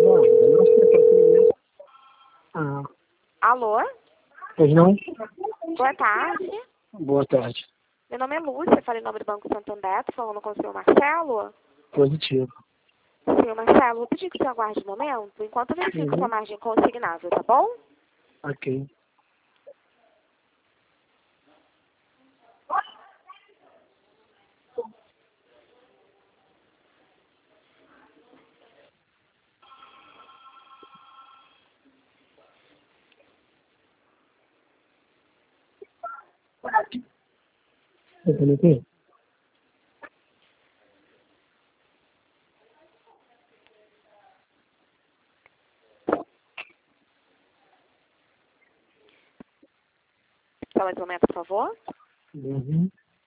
Ah, Alô? pois não? Boa tarde. Boa tarde. Meu nome é Lúcia, falei em nome do Banco Santander, tô falando com o senhor Marcelo. Positivo. Senhor Marcelo, vou pedir que o senhor aguarde um momento, enquanto eu verifico sua margem consignável, tá bom? Ok. Você tá me ouvindo? Só mais um momento, por favor. Uhum.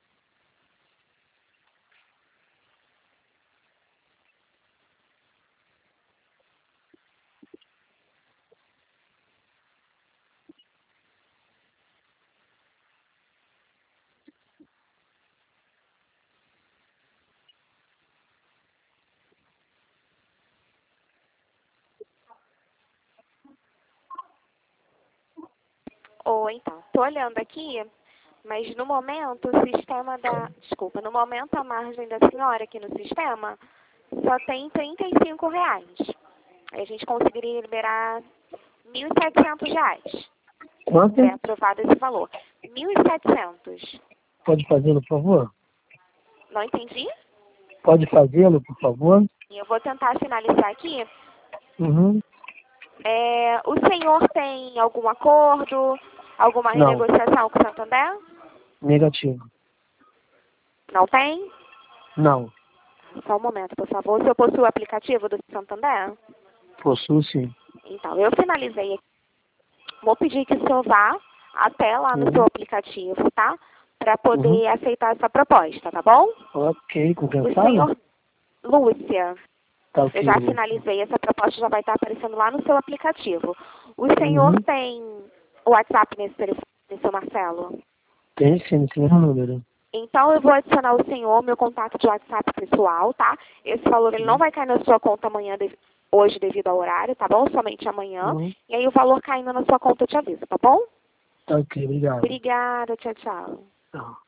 Ou então, tô olhando aqui, mas no momento o sistema da... Desculpa, no momento a margem da senhora aqui no sistema só tem R$ 35. Aí a gente conseguiria liberar R$ 1.700. Quanto? É aprovado esse valor. 1.700. Pode fazê-lo, por favor? Não entendi? Pode fazê-lo, por favor? E eu vou tentar finalizar aqui. Uhum. O senhor tem algum acordo, alguma Não. renegociação com o Santander? Negativo. Não tem? Não. Só um momento, por favor. O senhor possui o aplicativo do Santander? Possuo sim. Então, eu finalizei aqui. Vou pedir que o senhor vá até lá no seu aplicativo, tá? Para poder aceitar essa proposta, tá bom? Ok, com quem O fala? senhor... Lúcia. Tá ok. Eu já finalizei, essa proposta já vai estar aparecendo lá no seu aplicativo. O senhor tem o WhatsApp nesse telefone, seu Marcelo? Tem sim, nesse mesmo número. Então eu vou adicionar o senhor, meu contato de WhatsApp pessoal, tá? Esse valor ele não vai cair na sua conta amanhã, hoje devido ao horário, tá bom? Somente amanhã. E aí o valor caindo na sua conta eu te aviso, tá bom? Tá ok, obrigado. Obrigada, tchau, tchau. Tchau.